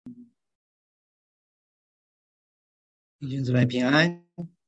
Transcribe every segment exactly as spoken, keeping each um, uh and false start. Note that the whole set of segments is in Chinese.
弟兄姊妹平安。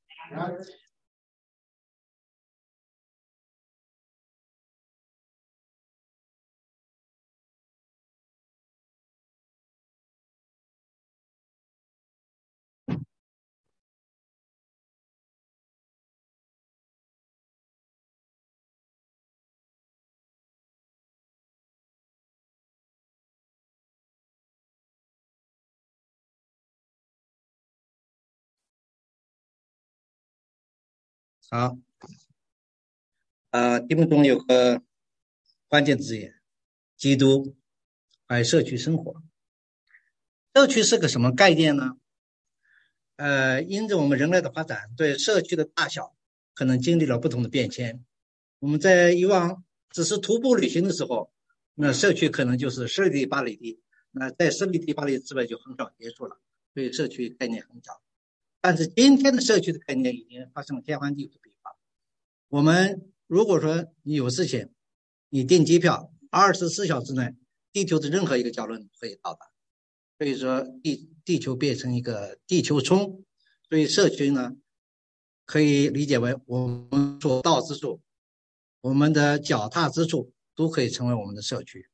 好，呃，题目中有个关键字眼，基督，还有社区生活。社区是个什么概念呢？呃，因着我们人类的发展，对社区的大小可能经历了不同的变迁。我们在以往只是徒步旅行的时候，那社区可能就是十里地、八里地，那在十里地、八里地之外就很少接触了，所以社区概念很小。但是今天的社区的概念已经发生了天翻地覆的变化。我们如果说你有事情，你订机票，二十四小时内，地球的任何一个角落你可以到达。所以说地地球变成一个地球村，所以社区呢，可以理解为我们所到之处，我们的脚踏之处都可以成为我们的社区。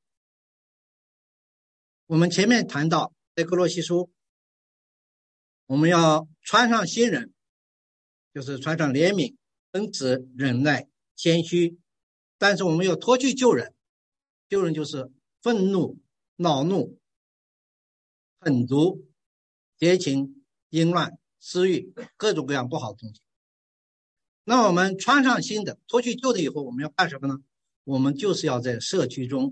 我们前面谈到在哥罗西书，我们要穿上新人，就是穿上怜悯、恩慈、忍耐、谦虚，但是我们要脱去旧人，旧人就是愤怒、恼怒、狠毒、邪情、淫乱、私欲，各种各样不好的东西。那我们穿上新的，脱去旧的以后，我们要干什么呢？我们就是要在社区中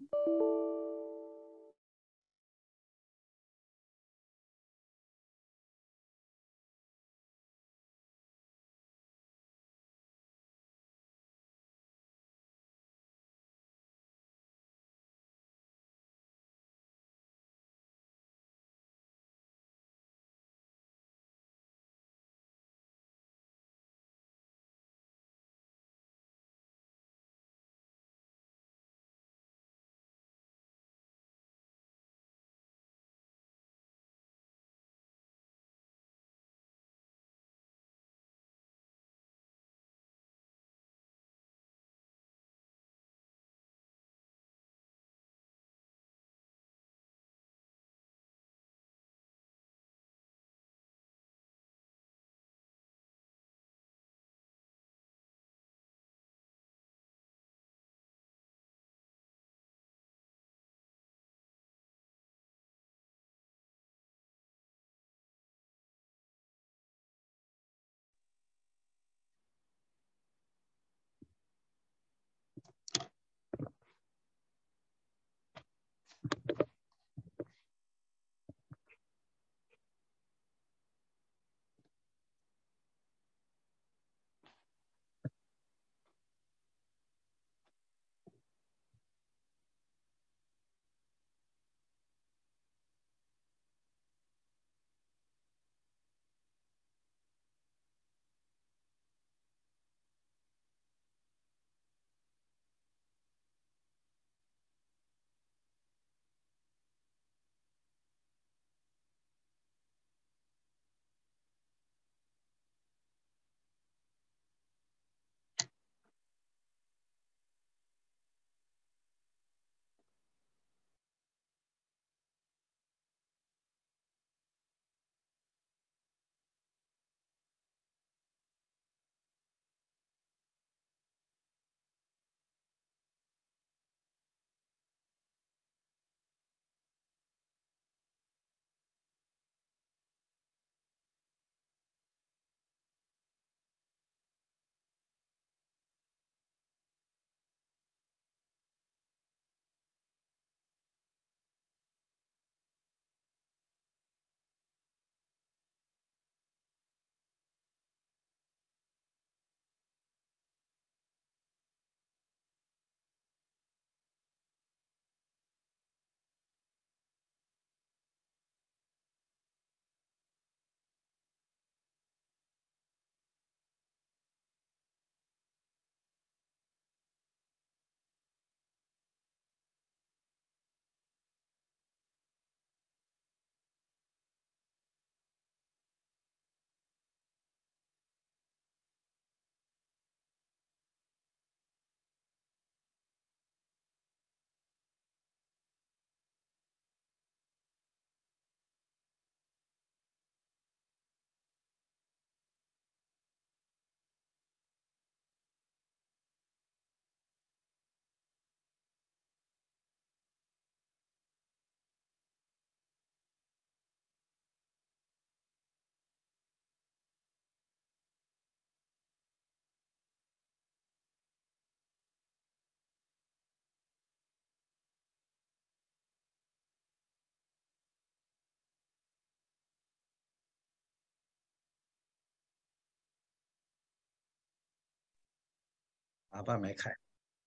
把把脉开。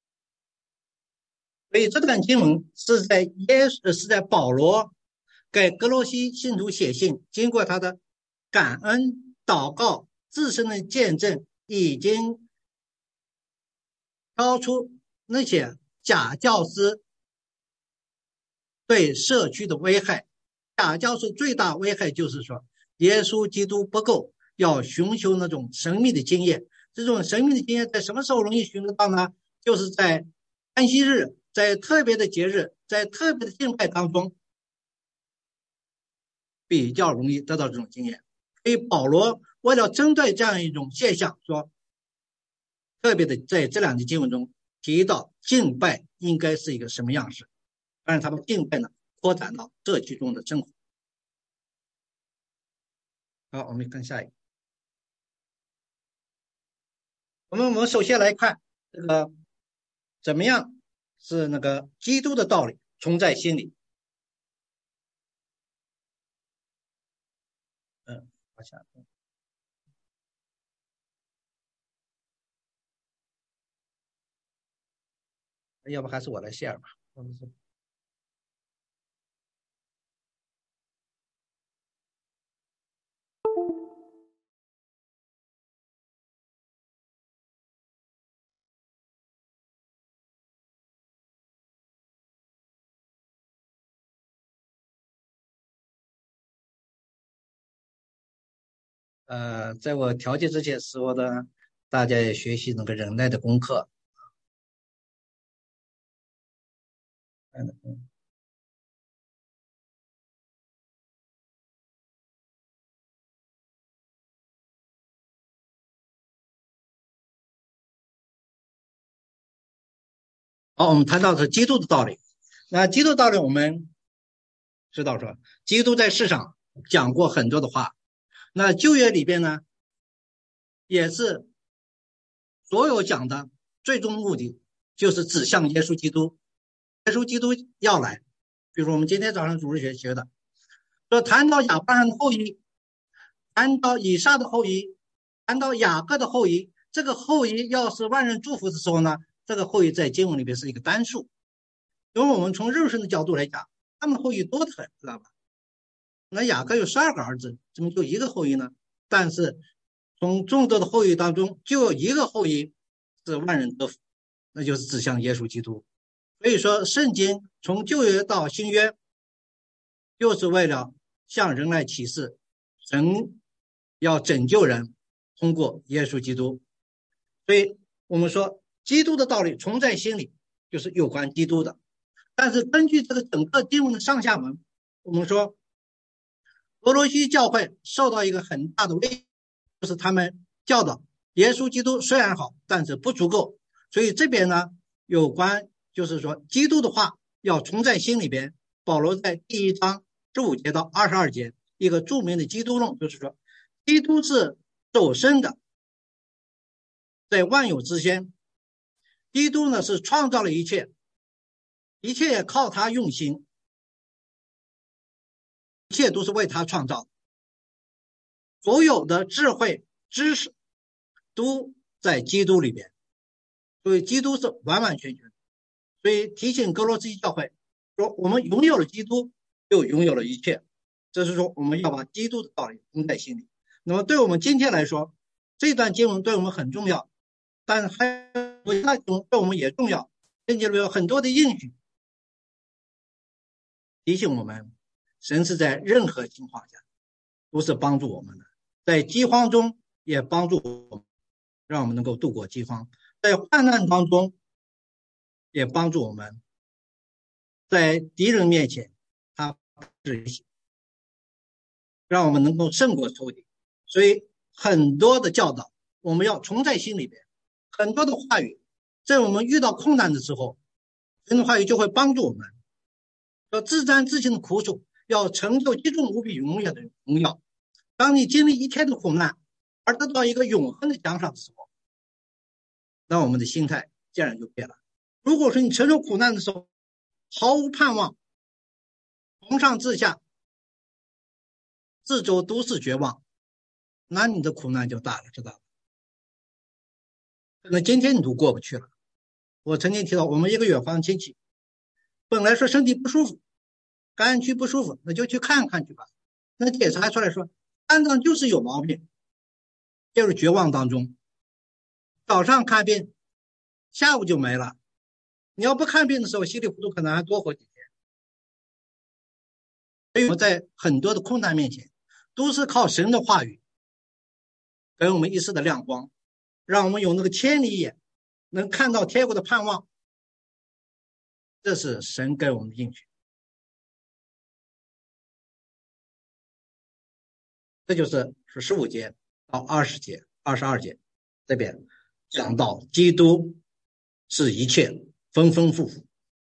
所以这段经文是在耶稣是在保罗给哥罗西信徒写信，经过他的感恩祷告自身的见证，已经超出那些假教师对社区的危害。假教师最大危害就是说耶稣基督不够，要寻求那种神秘的经验。这种神秘的经验在什么时候容易寻得到呢？就是在安息日，在特别的节日，在特别的敬拜当中比较容易得到这种经验。所以保罗为了针对这样一种现象，说特别的在这两节经文中提到敬拜应该是一个什么样式，但是他们敬拜呢扩展到社区中的生活。好，我们看下一个。我们我们首先来看这个怎么样是那个基督的道理存在心里。嗯，往下。要不还是我来 share 吧。呃，在我调节之前说的，大家也学习那个忍耐的功课。嗯嗯。好，我们谈到的是基督的道理。那基督道理我们知道说，基督在世上讲过很多的话。那旧约里边呢，也是所有讲的最终目的就是指向耶稣基督。耶稣基督要来，比如我们今天早上主日学学的，说谈到亚伯拉罕的后裔，谈到以撒的后裔，谈到雅各的后裔，这个后裔要是万人祝福的时候呢，这个后裔在经文里边是一个单数。因为我们从肉身的角度来讲，他们后裔多得很，知道吧？那雅各有十二个儿子，怎么就一个后裔呢？但是从众多的后裔当中，就有一个后裔是万人得福，那就是指向耶稣基督。所以说，圣经从旧约到新约，就是为了向人来启示，神要拯救人，通过耶稣基督。所以我们说，基督的道理存在心里，就是有关基督的。但是根据这个整个经文的上下文，我们说俄罗西教会受到一个很大的威胁，就是他们教导耶稣基督虽然好，但是不足够。所以这边呢，有关就是说基督的话要存在心里边。保罗在第一章十五节到二十二节一个著名的基督论，就是说基督是首生的，在万有之先。基督呢是创造了一切，一切也靠他用心，一切都是为他创造的。所有的智慧知识都在基督里边，所以基督是完完全全。所以提醒哥罗西教会说，我们拥有了基督，就拥有了一切。这是说我们要把基督的道理存在心里。那么对我们今天来说，这段经文对我们很重要，但还有其他经文对我们也重要。圣经里有很多的应许提醒我们，神是在任何情况下都是帮助我们的，在饥荒中也帮助我们，让我们能够度过饥荒，在患难当中也帮助我们，在敌人面前他是让我们能够胜过仇敌。所以很多的教导我们要存在心里边，很多的话语在我们遇到困难的时候，神的话语就会帮助我们，要自担自行的苦楚，要成就极重无比荣耀的荣耀。当你经历一天的苦难而得到一个永恒的奖赏的时候，那我们的心态自然就变了。如果说你承受苦难的时候毫无盼望，从上至下四周都是绝望，那你的苦难就大了，知道吧？ 那今天你都过不去了。我曾经提到，我们一个远房亲戚，本来说身体不舒服，肝区不舒服，那就去看看去吧。那检查出来说肝脏就是有毛病，就是绝望当中，早上看病，下午就没了。你要不看病的时候，稀里糊涂可能还多活几天。所以我们在很多的困难面前，都是靠神的话语给我们一丝的亮光，让我们有那个千里眼，能看到天国的盼望。这是神给我们的应许。这就是十五节到二十节、二十二节这边讲到基督是一切，丰丰富富。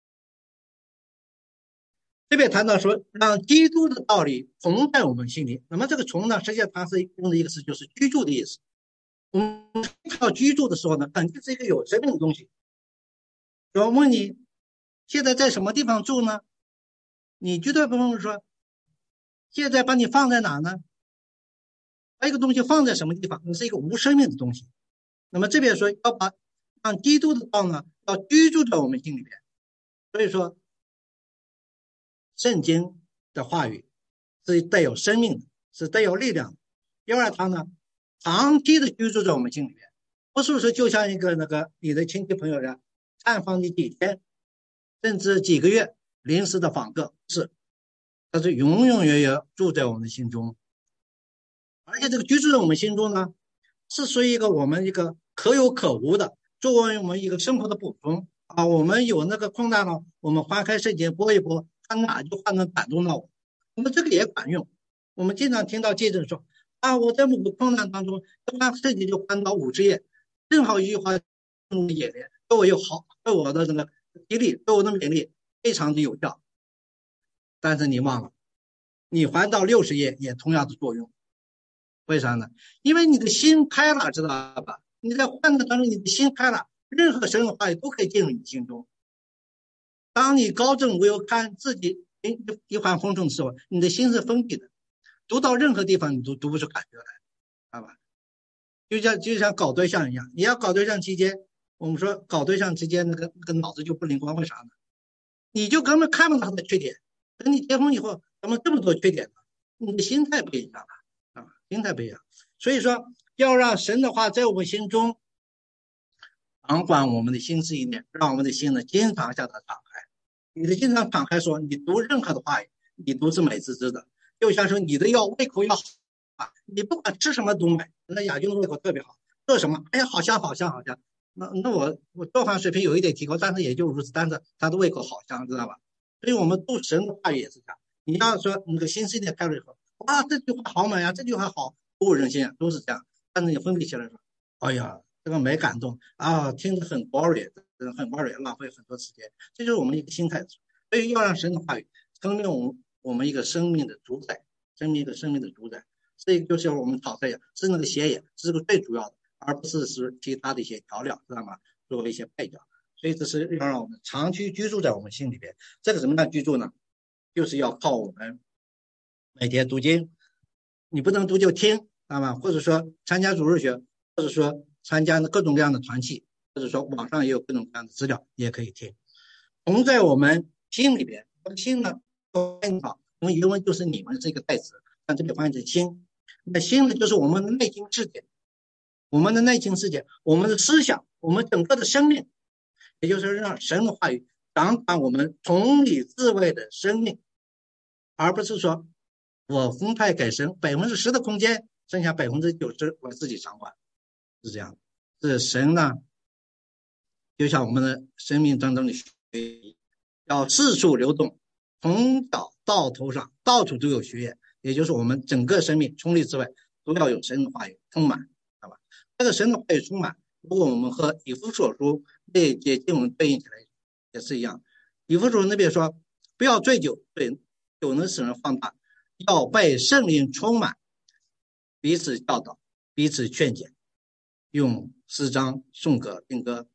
这边谈到说，让基督的道理从在我们心里。那么这个从呢，实际上它是用的一个词，就是居住的意思。我们要居住的时候呢，肯定是一个有生命的东西。我问你，现在在什么地方住呢？你绝对不用说，现在把你放在哪呢？把一个东西放在什么地方？你是一个无生命的东西。那么这边说要把让基督的道呢，要居住在我们心里边。所以说，圣经的话语是带有生命的，是带有力量的。因为它呢，长期的居住在我们心里边，不是说就像一个那个你的亲戚朋友人探访你几天，甚至几个月临时的访客，是，它是永永远远住在我们的心中。而且这个居住在我们心中呢，是属于一个我们一个可有可无的，作为我们一个生活的补充啊。我们有那个困难了，我们翻开圣经播一播，它哪就话能感动到我。那么这个也管用。我们经常听到见证说啊，我在某个困难当中翻圣经就翻到五十页，正好一句话中的眼帘，对我有好，对我的这个激励，对我的勉励非常的有效。但是你忘了，你翻到六十页也同样的作用。为啥呢？因为你的心开了，知道吧？你在患难当中，你的心开了，任何神的话语都可以进入你心中。当你高枕无忧看自己一帆风顺的时候，你的心是封闭的，读到任何地方你都读不出感觉来，知道吧？就像就像搞对象一样，你要搞对象期间，我们说搞对象期间那个那个脑子就不灵光，为啥呢？你就根本看不到他的缺点。等你结婚以后，怎么这么多缺点呢？你的心态不一样了。啊，心态不一样。所以说要让神的话在我们心中掌管我们的心思意念，让我们的心呢经常向他敞开。你的经常敞开说，你读任何的话语，你都是美滋滋的。就像说你的药胃口要好啊，你不管吃什么都美。那亚军的胃口特别好，做什么哎呀好香好香好香。那那我我做饭水平有一点提高，但是也就如此，但是他的胃口好香，知道吧？所以我们读神的话语也是这样。你要说你的心思意念开了以后，啊，这句话好美啊，这句话好鼓舞人心啊，都是这样。但是你分别起来说，哎呀，这个没感动啊，听着很 boring， 很 boring， 浪费很多时间。这就是我们一个心态。所以要让神的话语成为我们我们一个生命的主宰，生命一个生命的主宰。这个就是我们炒菜呀，是那个咸盐，是个最主要的，而不是是其他的一些调料，知道吗？作为一些配角。所以这是要让我们长期居住在我们心里边。这个什么样居住呢？就是要靠我们每天读经，你不能读就听，知道吗？或者说参加主日学，或者说参加各种各样的团契，或者说网上也有各种各样的资料，也可以听。从在我们心里边，心呢，因为原文就是你们是一个代词，但这里翻译成心。那心呢，就是我们的内心世界，我们的内心世界，我们的思想，我们整个的生命，也就是让神的话语掌管我们从里自外的生命，而不是说我分派给神百分之十的空间，剩下百分之九十我自己掌管，是这样。是神呢，就像我们的生命当中的血液，要四处流动，从脚到头上到处都有血液，也就是我们整个生命从里至外都要有神的话语充满，好吧？这个神的话语充满，如果我们和以弗所书那节经文对应起来也是一样。以弗所那边说，不要醉酒，对酒能使人放大，要被圣灵充满，彼此教导，彼此劝解，用诗章颂歌并歌。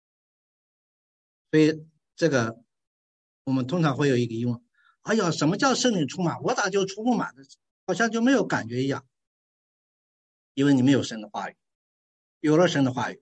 所以这个我们通常会有一个疑问，哎呀，什么叫圣灵充满？我咋就充不满的，好像就没有感觉一样。因为你没有神的话语，有了神的话语，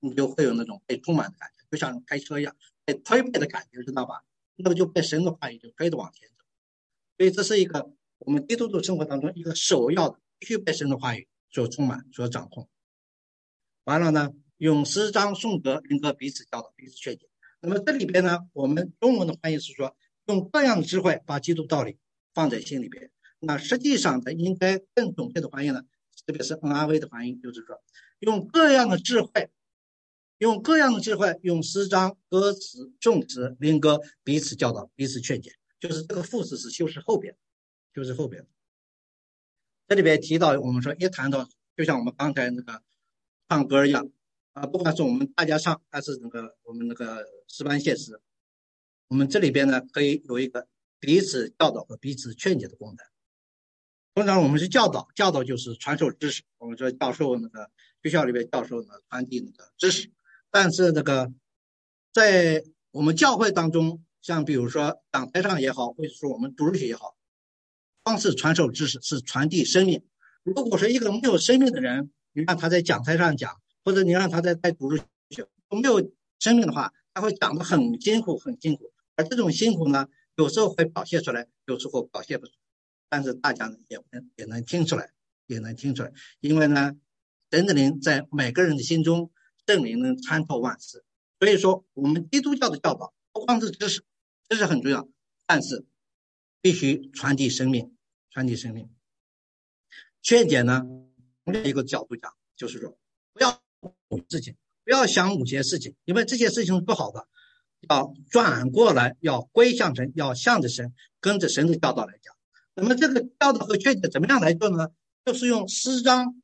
你就会有那种被充满的感觉，就像开车一样，被推背的感觉，知道吧？那个就被神的话语就推着往前走。所以这是一个我们基督徒生活当中一个首要的，必须被神的话语所充满、所掌控。完了呢，用诗章、颂歌、灵歌彼此教导、彼此劝解。那么这里边呢，我们中文的翻译是说，用各样的智慧把基督道理放在心里边。那实际上的应该更准确的翻译呢，特别是 N R V 的翻译，就是说，用各样的智慧，用各样的智慧，用诗章、歌词、颂词、灵歌彼此教导、彼此劝解。就是这个副词是修饰后边，就是后边。这里边提到，我们说一谈到，就像我们刚才那个唱歌一样啊，不管是我们大家唱，还是那个我们那个诗班献诗，我们这里边呢可以有一个彼此教导和彼此劝解的功能。通常我们是教导，教导就是传授知识，我们说教授那个学校里边教授呢传递那个知识，但是那个在我们教会当中，像比如说讲台上也好，或者说我们读书学也好，方式传授知识是传递生命。如果说一个没有生命的人，你让他在讲台上讲，或者你让他在在读书学，没有生命的话，他会讲得很辛苦很辛苦，而这种辛苦呢，有时候会表现出来，有时候表现不出来，但是大家呢也能也能听出来，也能听出来，因为呢，神的灵在每个人的心中，圣灵能参透万事。所以说，我们基督教的教导不光是知识，知识很重要，但是必须传递生命，传递生命。劝解呢，从一个角度讲，就是说，不要事情，不要想某些事情，因为这些事情是不好的，要转过来，要归向神，要向着神，跟着神的教导来讲。那么这个教导和劝解怎么样来做呢？就是用诗章。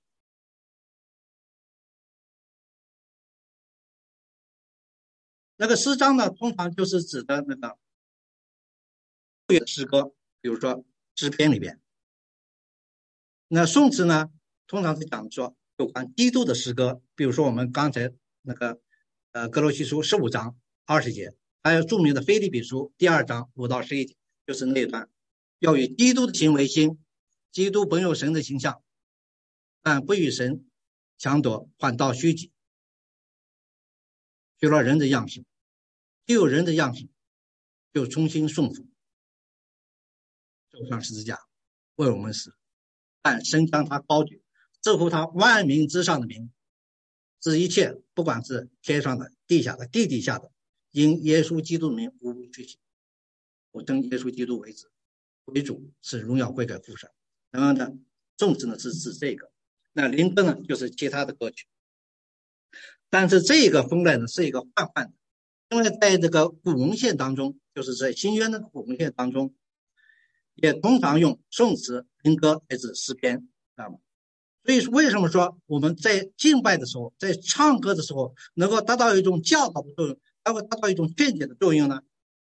那个诗章呢，通常就是指的那个诗歌，比如说诗篇里边。那颂词呢，通常是讲说有关基督的诗歌，比如说我们刚才那个呃哥罗西书十五章二十节，还有著名的腓立比书第二章五到十一节，就是那一段，要与基督的行为心，基督本有神的形象，但不与神抢夺，反倒虚己，取了人的样式，既有人的样式，就重新顺服，走上十字架，为我们死。但神将他高举，赐乎他万民之上的名，使一切不管是天上的、地下的、地底下的，因耶稣基督的名无不屈膝。我称耶稣基督为子为主，是荣耀归给父神。然后呢，颂词呢是指这个，那灵歌呢就是其他的歌曲。但是这个分类呢是一个泛泛的，因为在这个古文献当中，就是在新约的古文献当中，也通常用颂词、灵歌来指诗篇，知道吗？所以为什么说我们在敬拜的时候，在唱歌的时候，能够达到一种教导的作用，还会达到一种劝解的作用呢？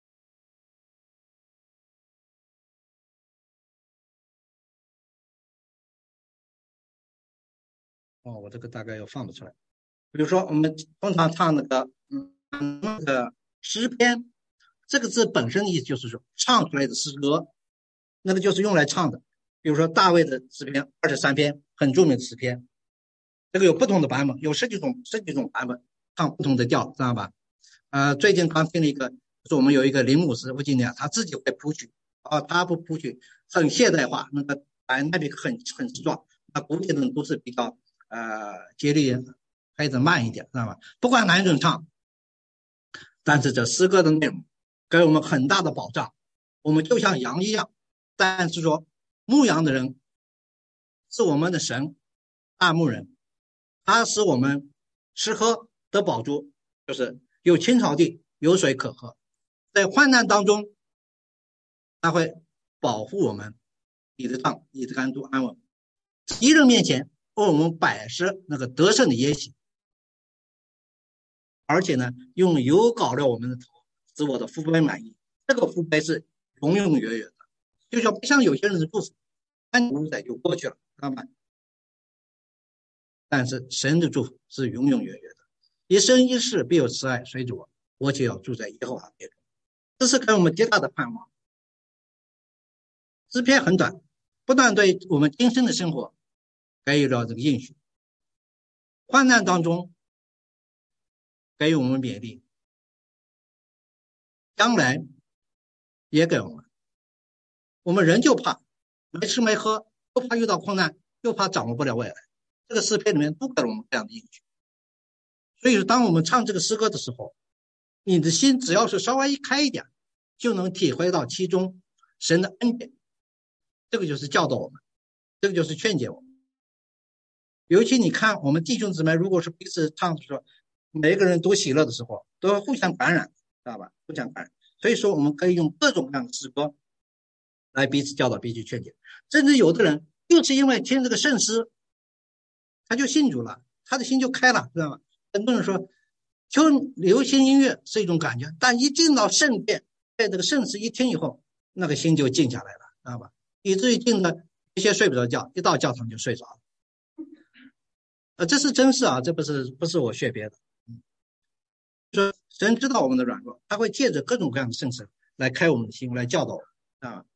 哦，我这个大概又放不出来。比如说，我们通常唱那个，嗯，那个诗篇，这个字本身的意思就是说唱出来的诗歌，那个就是用来唱的。比如说大卫的诗篇二十三篇，很著名的诗篇，这个有不同的版本，有十几种十几种版本，唱不同的调，知道吧？呃，最近刚听了一个，就是我们有一个林牧师，我今年他自己会谱曲，啊，他不谱曲，很现代化，那个白那边很很直壮，那古典的都是比较呃节律拍得慢一点，知道吧？不管哪一种唱，但是这诗歌的内容给我们很大的保障。我们就像羊一样，但是说牧羊的人是我们的神，大牧人，他使我们吃喝得饱足，就是有青草地，有水可喝。在患难当中，他会保护我们，你的脏，你的肝都安稳。敌人面前为我们摆设那个得胜的筵席，而且呢，用油膏了我们的头，使我的福杯满意。这个福杯是永永远远的，就像不像有些人的祝福，三五载就过去了，知道吗？但是神的祝福是永永远远的，一生一世必有慈爱随着我，我就要住在耶和华殿中。这是给我们极大的盼望。诗篇很短，不但对我们今生的生活给予了这个应许，患难当中给予我们勉励，将来也给我们。我们人就怕没吃没喝，又怕遇到困难，又怕掌握不了未来。这个诗篇里面都给了我们这样的应许。所以说当我们唱这个诗歌的时候，你的心只要是稍微一开一点，就能体会到其中神的恩典。这个就是教导我们，这个就是劝解我们。尤其你看我们弟兄姊妹如果是彼此唱的时候，每一个人都喜乐的时候，都会互相感染，知道吧？互相感染。所以说我们可以用各种各样的诗歌来彼此教导，彼此劝解。甚至有的人就是因为听这个圣诗，他就信主了，他的心就开了，知道吗？很多人说听流行音乐是一种感觉，但一进到圣殿，在这个圣诗一听以后，那个心就静下来了，知道吧？以至于静的一些睡不着觉，一到教堂就睡着了。呃，这是真事啊，这不是不是我学别的。嗯，说神知道我们的软弱，他会借着各种各样的圣诗来开我们的心，来教导我们啊。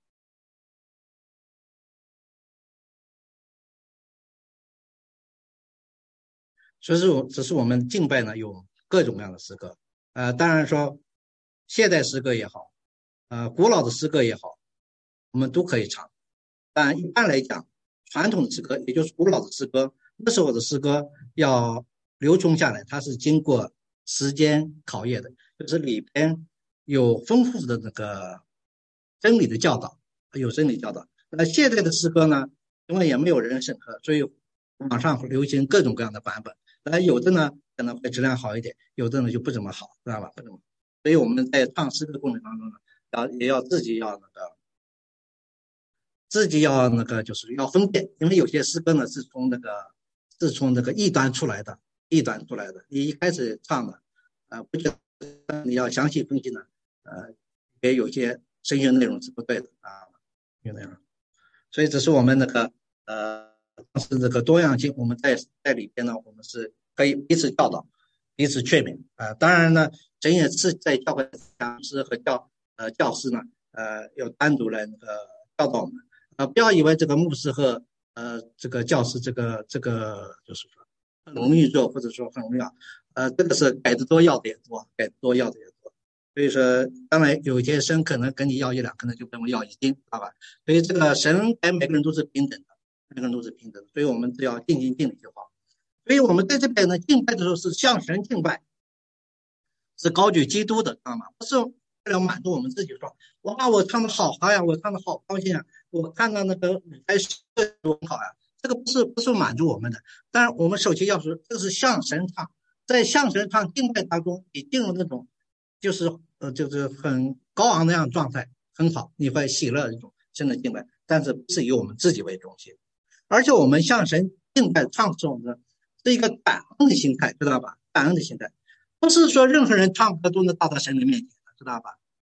所以说，只是我们敬拜呢有各种各样的诗歌，呃，当然说现代诗歌也好，呃，古老的诗歌也好，我们都可以唱。但一般来讲，传统的诗歌，也就是古老的诗歌，那时候的诗歌要流传下来，它是经过时间考验的，就是里边有丰富的那个真理的教导，有真理教导。那现在的诗歌呢，因为也没有人审核，所以网上流行各种各样的版本。那有的呢可能会质量好一点，有的呢就不怎么好，知道吧？不怎么好。所以我们在唱诗的过程当中呢，要也要自己要那个。自己要那个就是要分辨，因为有些诗歌呢是从那个是从那个异端出来的，异端出来的。你一开始唱的，呃，不觉得你要详细分析呢，呃，也有些声乐内容是不对的啊，有内容。所以这是我们那个呃，是这个多样性，我们在在里边呢，我们是可以彼此教导，彼此劝勉啊、呃。当然呢，神也是在教会讲师和教呃教师呢，呃，要单独来那个教导我们。啊，不要以为这个牧师和呃这个教师这个这个就是说很容易做，或者说很容易啊，呃，这个是改的多要的也多，改的多要的也多。所以说，当然有些神可能跟你要一两，可能就跟我要一斤，好吧？所以这个神给每个人都是平等的，每个人都是平等的，所以我们只要尽心尽力就好。所以我们在这边呢，敬拜的时候是向神敬拜，是高举基督的，知道吗？不是为了满足我们自己说，哇，我唱的好好呀，我唱的好高兴啊，我看到那个舞台设计很好呀，这个不是不是满足我们的。当然，我们首先要说，这是向神唱，在向神唱敬拜当中，你进入那种就是呃就是很高昂的那样状态，很好，你会喜乐一种真的敬拜，但是不是以我们自己为中心，而且我们向神敬拜唱的时候呢，是一个感恩的心态，知道吧？感恩的心态。不是说任何人唱歌都能到达神的面前，知道吧？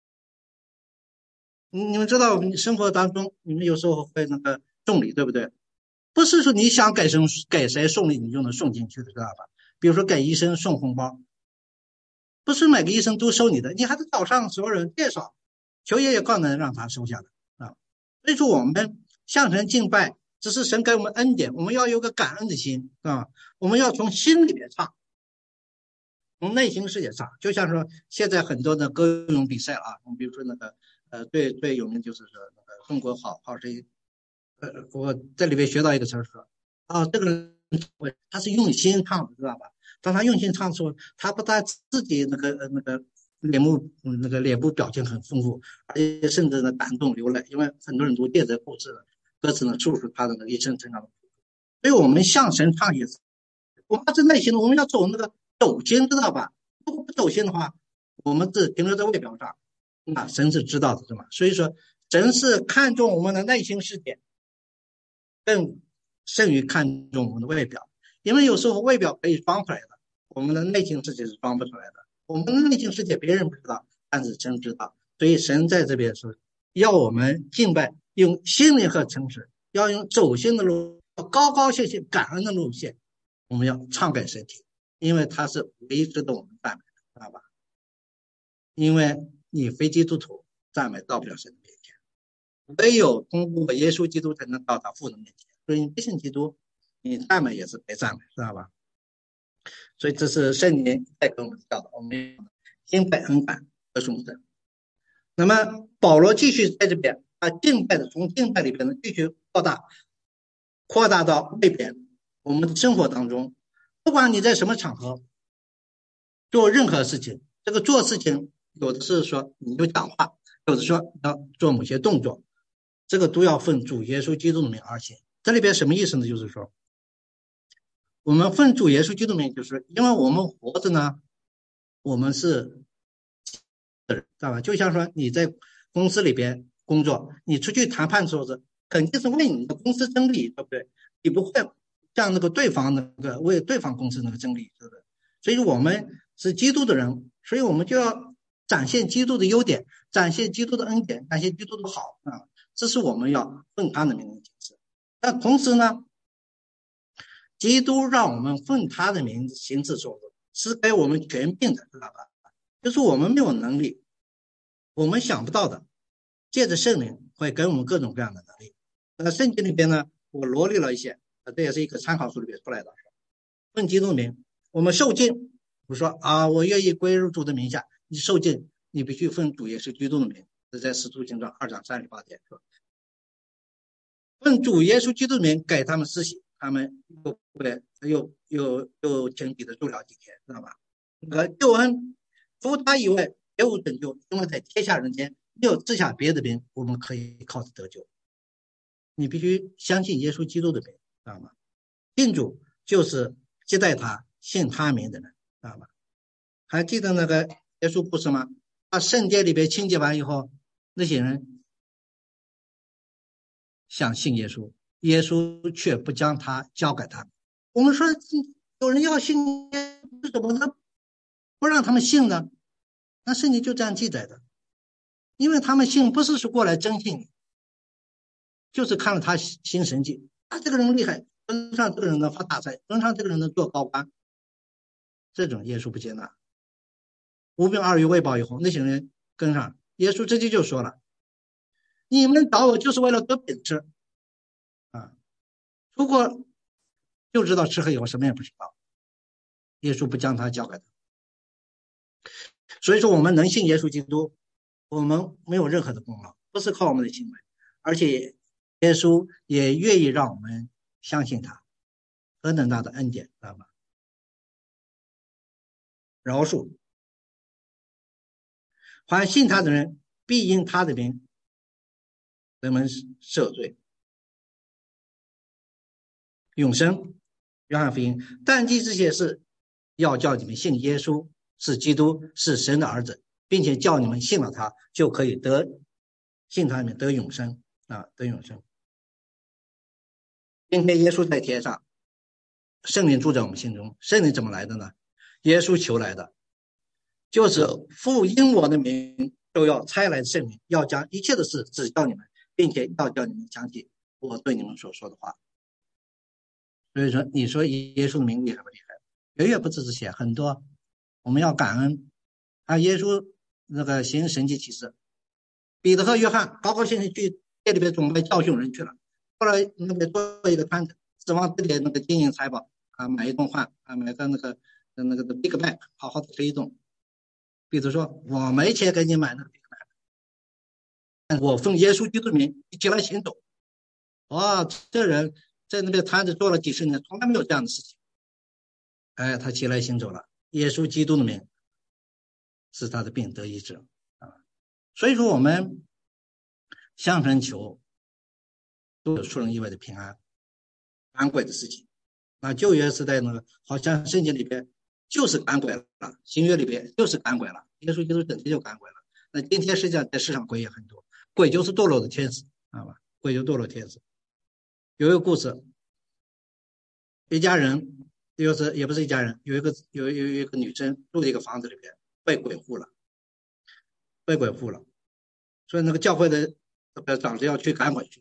你们知道，你生活当中，你们有时候会那个送礼，对不对？不是说你想给谁给谁送礼，你就能送进去的，知道吧？比如说给医生送红包，不是每个医生都收你的，你还得找上所有人介绍，求爷爷告能让他收下的啊。所以说，我们向神敬拜，只是神给我们恩典，我们要有个感恩的心啊，我们要从心里面唱。从内心世界上，就像说现在很多的歌咏比赛啊，我们比如说那个呃最最有名就是说那个中国好好声音，呃我在里面学到一个词儿说啊，这个人他是用心唱的，知道吧？当他用心唱的时候，他不但自己那个呃那个脸部那个脸部表情很丰富，而且甚至呢感动流泪，因为很多人都借着故事歌词呢诉说他的那个一生成长的。所以我们向神唱也是，我们是内心的，我们要走那个走心，知道吧？如果不走心的话，我们只停留在外表上，那神是知道的，是吗？所以说，神是看重我们的内心世界，更胜于看重我们的外表。因为有时候外表可以装出来的，我们的内心世界是装不出来的。我们的内心世界别人不知道，但是神知道。所以神在这边说，要我们敬拜，用心灵和诚实，要用走心的路，高高兴兴感恩的路线，我们要唱给神听，因为他是唯一值得我们赞美的，知道吧？因为你非基督徒赞美到不了神的面前，唯有通过耶稣基督才能到达父的面前。所以你不信基督，你赞美也是白赞美，知道吧？ 所以这是圣经在跟我们教导，我们敬拜恩感和颂神。那么保罗继续在这边，他敬拜的从敬拜里边呢继续扩大，扩大到外边我们的生活当中，不管你在什么场合做任何事情，这个做事情有的是说你就讲话，有的说要做某些动作，这个都要奉主耶稣基督的名而行。这里边什么意思呢？就是说我们奉主耶稣基督的名，就是因为我们活着呢，我们是知道吧？就像说你在公司里边工作，你出去谈判的时候是肯定是为你的公司争利，对不对？你不会像那个对方那个为对方公司那个争利，对不对？所以我们是基督的人，所以我们就要展现基督的优点，展现基督的恩典，展现基督的好啊！这是我们要奉他的名的解释。但同时呢，基督让我们奉他的名字行事所是给我们权柄的，知道吧？就是我们没有能力，我们想不到的，借着圣灵会给我们各种各样的能力。那圣经里边呢，我罗列了一些，这也是一个参考书里边出来的。奉基督名，我们受浸，我说啊，我愿意归入主的名下，你受浸，你必须奉主耶稣基督的名，这在使徒行传二章三十八节说，奉主耶稣基督的名给他们施洗，他们又又又又请彼得住了几天，知道吧？那个救恩除他以外别无拯救，因为在天下人间没有赐下别的名，我们可以靠着得救。你必须相信耶稣基督的名，知道吗？信主就是接待他信他名的人，知道吗？还记得那个耶稣故事吗？他圣殿里边清洁完以后，那些人想信耶稣，耶稣却不将他交给他。我们说有人要信耶稣，怎么能不让他们信呢？那圣经就这样记载的，因为他们信不是说过来真信你，就是看了他行神迹，啊，这个人厉害，跟上这个人能发大财，跟上这个人能做高官，这种耶稣不接纳。无病二语未报以后，那些人跟上，耶稣直接就说了，你们找我就是为了得饼吃啊，如果就知道吃喝以后什么也不知道，耶稣不将他交给他。所以说我们能信耶稣基督，我们没有任何的功劳，不是靠我们的行为，而且耶稣也愿意让我们相信他，何等大的恩典，知道吗？饶恕，凡信他的人必因他的名人们赦罪，永生。约翰福音，但记这些事，要叫你们信耶稣是基督，是神的儿子，并且叫你们信了他，就可以得信他里面得永生啊，得永生。今天耶稣在天上，圣灵住在我们心中，圣灵怎么来的呢？耶稣求来的，就是父因我的名都要差来圣灵，要将一切的事指教你们，并且要叫你们相信我对你们所说的话。所以说，你说耶稣的名厉害不厉害？远远不止这些，很多我们要感恩啊！耶稣那个行神迹奇事，彼得和约翰高高兴兴去店里边准备教训人去了，后来那边做一个摊子，指望这点那个金银财宝啊，买一顿饭啊，买个那个那个 Big Mac， 好好的吃一顿。彼得说：“我没钱给你买那个 Big Mac， 我奉耶稣基督的名，你起来行走。”哇，这人在那边摊子做了几十年，从来没有这样的事情。哎，他起来行走了，耶稣基督的名使他的病得医治啊。所以说，我们向神求都有出人意外的平安，赶鬼的事情。啊，旧约时代呢，好像圣经里边就是赶鬼了，新约里边就是赶鬼了，耶稣基督整天就赶鬼了。那今天实际上在世上鬼也很多，鬼就是堕落的天使，知道吧？鬼就堕落天使。有一个故事，一家人，就是也不是一家人，有一个有有一个女生住在一个房子里边，被鬼附了，被鬼附了，所以那个教会的长子要去赶鬼去，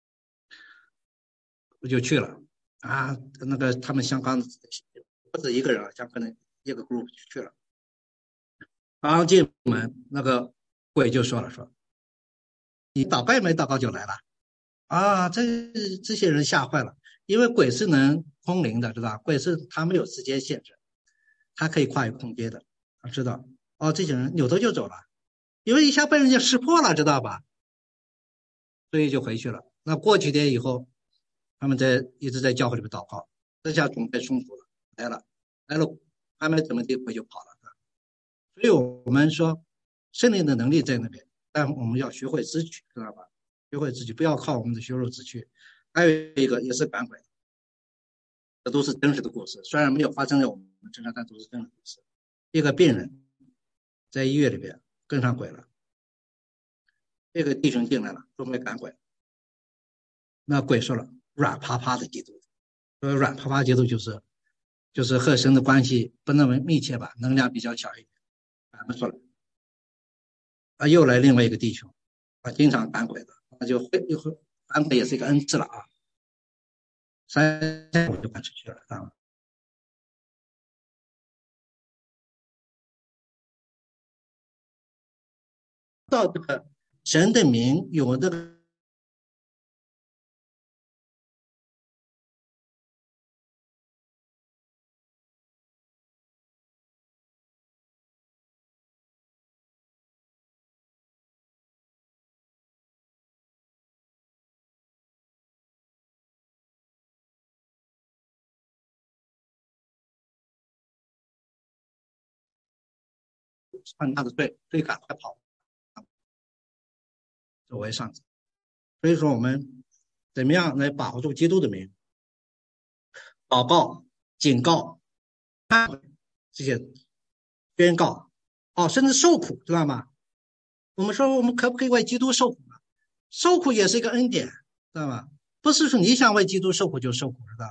我就去了啊。那个他们香港不止一个人啊，香港的一个 group 去了。刚进门，那个鬼就说了说，你祷告没祷告就来了啊！这这些人吓坏了，因为鬼是能通灵的，知道吧？鬼是他没有时间限制， 他可以跨越空间的，他知道哦，这些人扭头就走了，因为一下被人家识破了，知道吧？所以就回去了。那过几天以后，他们在一直在教会里面祷告，这下准备松服了，来了，来了，还没怎么地，回就跑了。所以我们说，圣灵的能力在那边，但我们要学会支取，知道吧？学会支取，不要靠我们的血肉支取。还有一个也是赶鬼，这都是真实的故事，虽然没有发生在我们身上，但都是真实的故事。一个病人在医院里边跟上鬼了，这个弟兄进来了，准备赶鬼，那鬼说了，软趴趴的基督，说软趴趴基督就是就是和神的关系不那么密切吧，能量比较小一点，赶不出来。啊，又来另外一个弟兄，啊，经常赶鬼的，那就会又会赶鬼也是一个恩赐了啊。三天我就赶出去了啊。到这个神的名有这个犯大的罪，所以赶快跑，作为上司。所以说我们怎么样来把握住基督的名？祷告、警告、忏悔这些宣告，哦，甚至受苦，知道吗？我们说我们可不可以为基督受苦呢？受苦也是一个恩典，知道吗？不是说你想为基督受苦就受苦，知道吗？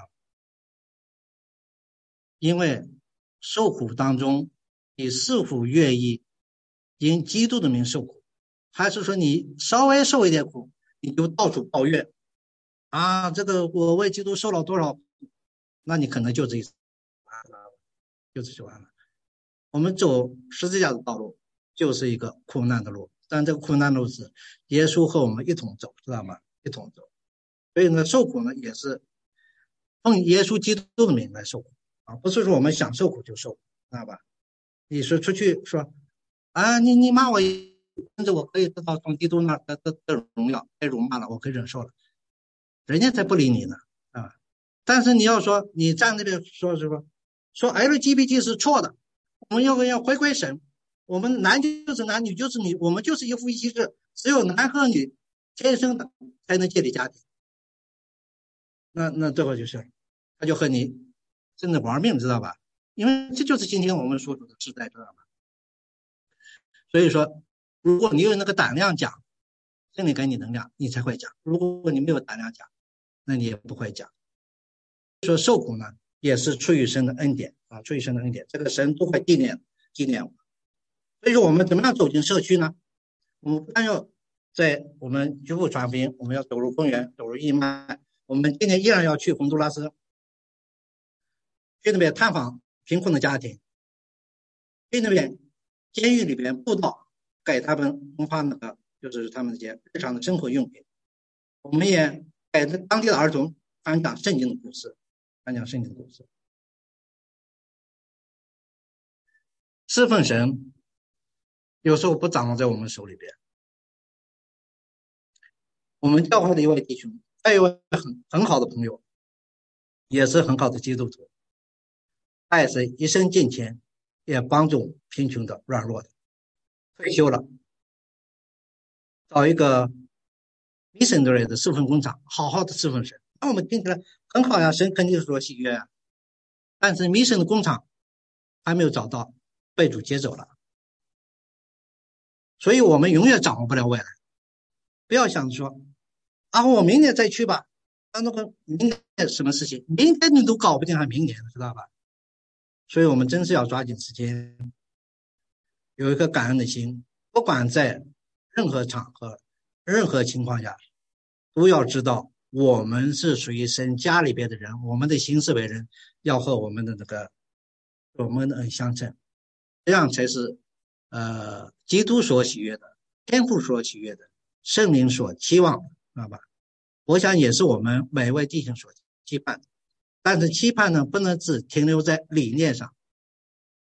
因为受苦当中，你是否愿意因基督的名受苦，还是说你稍微受一点苦，你就到处抱怨啊？这个我为基督受了多少，那你可能就这一次，就这就完了。我们走十字架的道路，就是一个苦难的路，但这个苦难的路是耶稣和我们一同走，知道吗？一同走。所以呢，受苦呢也是奉耶稣基督的名来受苦啊，不是说我们想受苦就受苦，知道吧？你说出去说啊，你你骂我，甚至我可以得到从基督那得得得荣耀，被辱骂了，我可以忍受了，人家才不理你呢啊！但是你要说你站那边说什么，说 L G B T 是错的，我们要要回归神，我们男就是男，女就是女，我们就是一夫一妻制，只有男和女天生的才能建立家庭。那那最后就是他就和你真的玩命，知道吧？因为这就是今天我们所处的时代，知道吧？所以说，如果你有那个胆量讲，圣灵给你能量，你才会讲；如果你没有胆量讲，那你也不会讲。说受苦呢，也是出于神的恩典啊，出于神的恩典，这个神都会纪念纪念我。所以说，我们怎么样走进社区呢？我们不但要在我们局部传福音，我们要走入公园，走入义卖。我们今年依然要去洪都拉斯，去那边探访贫困的家庭，去那边监狱里边布道，给他们分发那个就是他们这些日常的生活用品。我们也给当地的儿童传讲圣经的故事，传讲圣经的故事。侍奉神有时候不掌握在我们手里边。我们教会的一位弟兄，还有一位很很好的朋友，也是很好的基督徒，他也是一生敬虔，也帮助贫穷的软弱的。退休了，找一个 missionary 的侍奉工厂，好好的侍奉神。那我们听起来很好呀，神肯定是说喜悦啊。但是 mission 的工厂还没有找到，被主接走了。所以我们永远掌握不了未来。不要想说啊，我明年再去吧。啊，那个明年什么事情，明天你都搞不定，还明年，知道吧？所以我们真是要抓紧时间，有一颗感恩的心，不管在任何场合、任何情况下，都要知道我们是属于神家里边的人，我们的行事为人要和我们的那个我们的恩相称，这样才是呃基督所喜悦的，天父所喜悦的，圣灵所期望的，知道吧？我想也是我们每位弟兄所期盼的。但是期盼呢，不能只停留在理念上，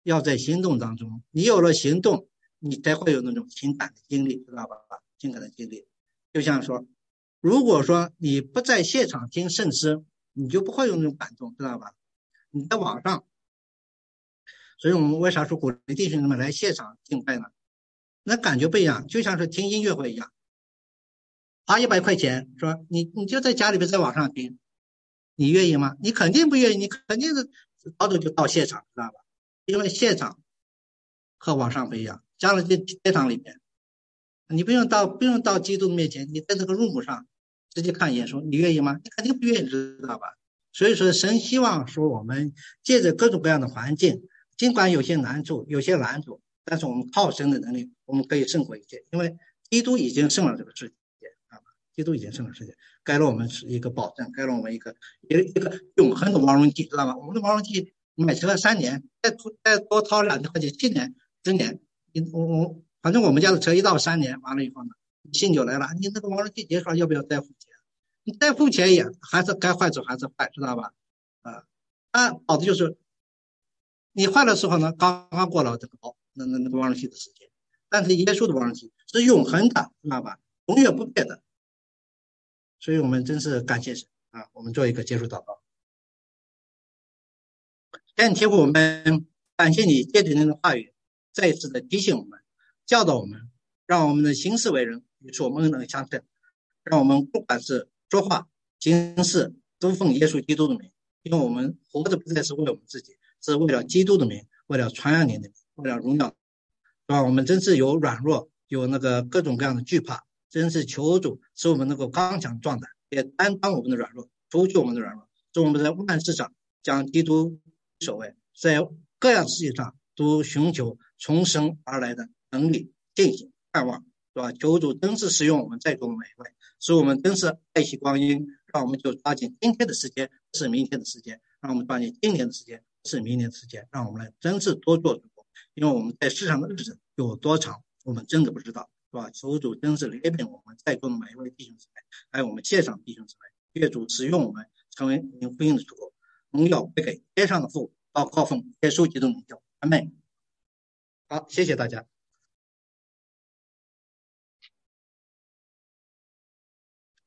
要在行动当中，你有了行动，你才会有那种情感的经历，知道吧？情感的经历，就像说，如果说你不在现场听圣诗，你就不会有那种感动，知道吧？你在网上，所以我们为啥说鼓励弟兄们来现场敬拜呢？那感觉不一样，就像是听音乐会一样，花一百块钱，说你你就在家里边在网上听，你愿意吗？你肯定不愿意，你肯定是早早就到现场，知道吧？因为现场和网上不一样，加了这现场里面，你不用到不用到基督的面前，你在这个 room 上直接看一眼，说你愿意吗？你肯定不愿意，知道吧？所以说，神希望说我们借着各种各样的环境，尽管有些难处，有些难处，但是我们靠神的能力，我们可以胜过一切，因为基督已经胜了这个世界啊！基督已经胜了世界，给了我们一个保证，给了我们一个一个一个永恒的王荣记，知道吗？我们的王荣记买车三年，再再多掏两千块钱，七年、十年，你我我反正我们家的车一到三年完了以后呢，信就来了，你那个王荣记结束了，要不要再付钱？你再付钱也还是该坏走还是坏，知道吧？啊，啊，好的就是你坏的时候呢，刚刚过了这个保那那那个王荣记的时间，但是耶稣的王荣记是永恒的，知道吧？永远不变的。所以我们真是感谢神啊！我们做一个结束祷告。天天父，我们感谢你借着您的话语，再一次的提醒我们、教导我们，让我们的行事为人与所蒙能相称，让我们不管是说话、行事，都奉耶稣基督的名，因为我们活着不再是为了我们自己，是为了基督的名，为了传扬您的名，为了荣耀，是吧？我们真是有软弱，有那个各种各样的惧怕，真是求主使我们能够刚强壮胆，也担当我们的软弱，除去我们的软弱，使我们在万事上将基督守卫，在各样事情上都寻求从生而来的能力、信心、盼望，是吧？求主真是使用我们在座的每一位，使我们真是爱惜光阴，让我们就抓紧今天的时间，是明天的时间，让我们抓紧今年的时间，是明年的时间，让我们来真是多做主。因为我们在世上的日子有多长，我们真的不知道，是吧？求主真是怜悯我们在座的每一位弟兄姊妹，还有我们线上弟兄姊妹，愿主使用我们成为您福音的出口，荣耀归给天上的父，祷告奉耶稣基督的名求，阿门。好，谢谢大家。